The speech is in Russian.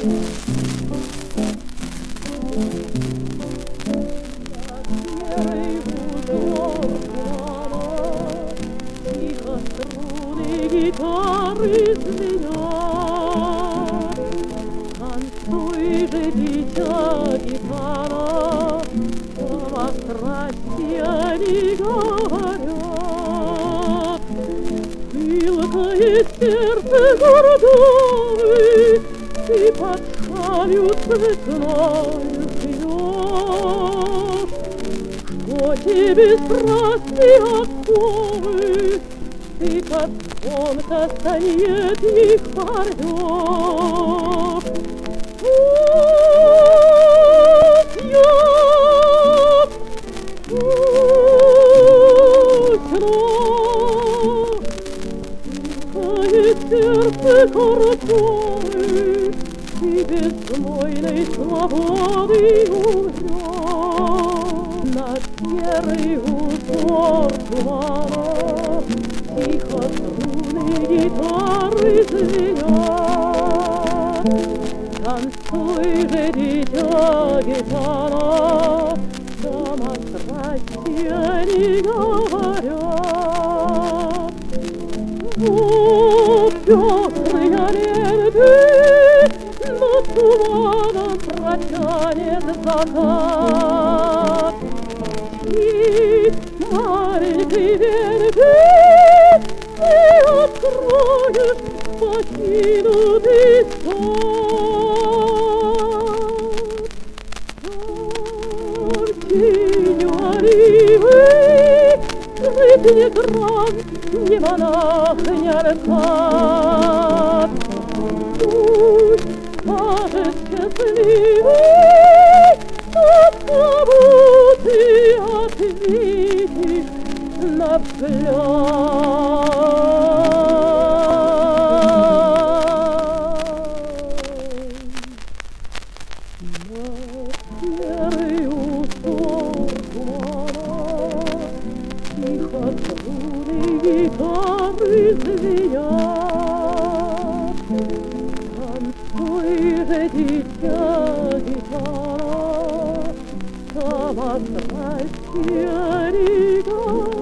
Серый узор плана, тихо струны гитары звенят. Танцуй же, дитя, гитара, слова страсти они говорят. Пылкое сердце гордовы, ты под шалью цветною живешь. Что тебе страстные оковы, ты как звон кастаньетных порвешь. Пусть я, пусть но, пылкое сердце гордовы, ты беззлойной свободой умрешь. На серый узор тумана тихо струны гитары звенят. Танцуй же, дитя, гитара, сама страсти они говорят. Вот пестрые ленты над туманом протянет закат. И маленькой венкой ты откроешь покинутый сад. Там тенью оливы скрыт не гран, ни монах, ни аркад. Пусть скажет счастливый, от кого ты ответишь на взгляд. На серый узор тумана тихо струны гитары звенят. Танцуй же, дитя, гитара, сама страсти они говорят.